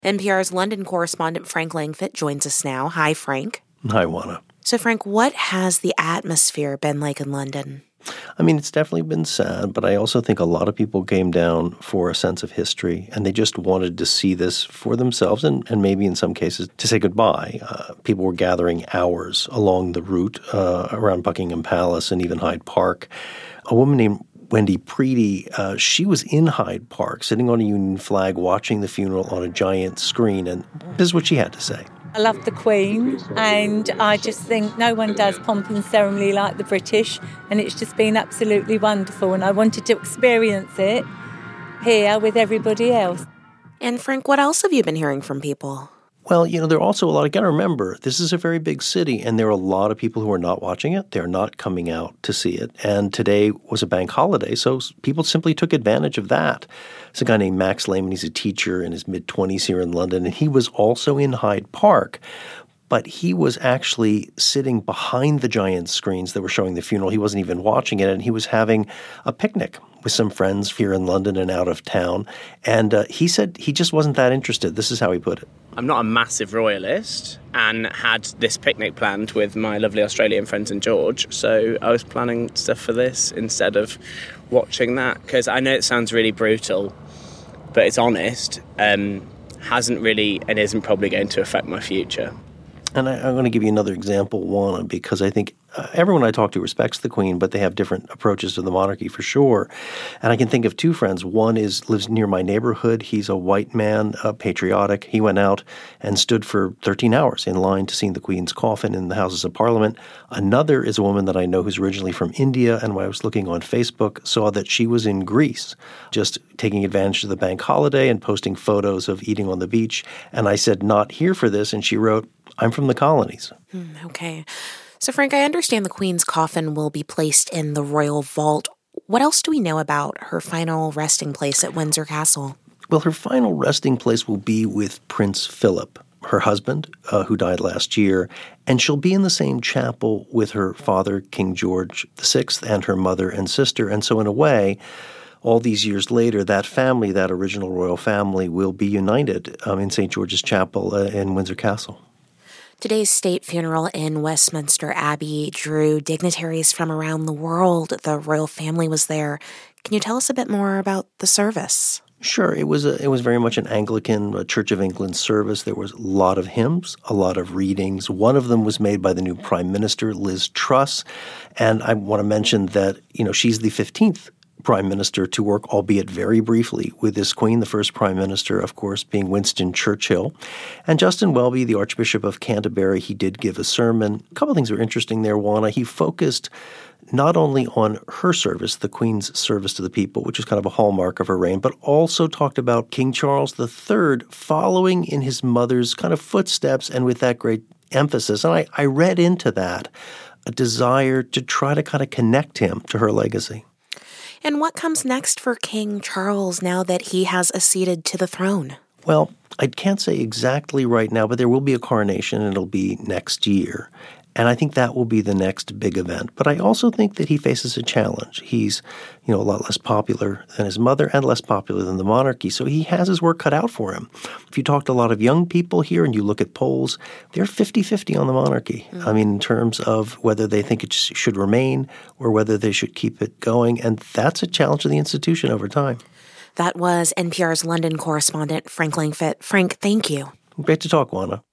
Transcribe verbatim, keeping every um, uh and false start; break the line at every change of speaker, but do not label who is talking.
N P R's London correspondent Frank Langfitt joins us now. Hi, Frank.
Hi, Juana.
So, Frank, what has the atmosphere been like in London?
I mean, it's definitely been sad, but I also think a lot of people came down for a sense of history, and they just wanted to see this for themselves and, and maybe in some cases to say goodbye. Uh, people were gathering hours along the route uh, around Buckingham Palace and even Hyde Park. A woman named Wendy Preedy, uh, she was in Hyde Park, sitting on a Union flag, watching the funeral on a giant screen, and this is what she had to say.
I love the Queen, and I just think no one does pomp and ceremony like the British, and it's just been absolutely wonderful, and I wanted to experience it here with everybody else.
And Frank, what else have you been hearing from people?
Well, you know, there are also a lot, you got to remember, this is a very big city, and there are a lot of people who are not watching it. They're not coming out to see it. And today was a bank holiday, so people simply took advantage of that. There's a guy named Max Lehman. He's a teacher in his mid-twenties here in London, and he was also in Hyde Park. But he was actually sitting behind the giant screens that were showing the funeral. He wasn't even watching it, and he was having a picnic with some friends here in London and out of town. And uh, he said he just wasn't that interested. This is how he put it.
I'm not a massive royalist and had this picnic planned with my lovely Australian friends and George. So I was planning stuff for this instead of watching that. Because I know it sounds really brutal, but it's honest. Um, hasn't really and isn't probably going to affect my future.
And I, I'm going to give you another example, Juana, because I think uh, everyone I talk to respects the Queen, but they have different approaches to the monarchy for sure. And I can think of two friends. One is lives near my neighborhood. He's a white man, uh, patriotic. He went out and stood for thirteen hours in line to see the Queen's coffin in the Houses of Parliament. Another is a woman that I know who's originally from India, and when I was looking on Facebook, saw that she was in Greece, just taking advantage of the bank holiday and posting photos of eating on the beach. And I said, not here for this. And she wrote, I'm from the colonies.
Mm, okay. So, Frank, I understand the Queen's coffin will be placed in the royal vault. What else do we know about her final resting place at Windsor Castle?
Well, her final resting place will be with Prince Philip, her husband, uh, who died last year, and she'll be in the same chapel with her father, King George the Sixth, and her mother and sister. And so, in a way, all these years later, that family, that original royal family, will be united um, in Saint George's Chapel uh, in Windsor Castle.
Today's state funeral in Westminster Abbey drew dignitaries from around the world. The royal family was there. Can you tell us a bit more about the service?
Sure. It was a, it was very much an Anglican a Church of England service. There was a lot of hymns, a lot of readings. One of them was made by the new Prime Minister, Liz Truss. And I want to mention that, you know, she's the fifteenth Prime Minister to work, albeit very briefly, with this Queen, the first Prime Minister, of course, being Winston Churchill. And Justin Welby, the Archbishop of Canterbury, he did give a sermon. A couple of things were interesting there, Juana. He focused not only on her service, the Queen's service to the people, which is kind of a hallmark of her reign, but also talked about King Charles the Third following in his mother's kind of footsteps and with that great emphasis. And I, I read into that a desire to try to kind of connect him to her legacy.
And what comes next for King Charles now that he has acceded to the throne?
Well, I can't say exactly right now, but there will be a coronation, and it'll be next year. And I think that will be the next big event. But I also think that he faces a challenge. He's, you know, a lot less popular than his mother and less popular than the monarchy. So he has his work cut out for him. If you talk to a lot of young people here and you look at polls, they're fifty-fifty on the monarchy. Mm-hmm. I mean, in terms of whether they think it should remain or whether they should keep it going. And that's a challenge to the institution over time.
That was N P R's London correspondent, Frank Langfitt. Frank, thank you.
Great to talk, Juana.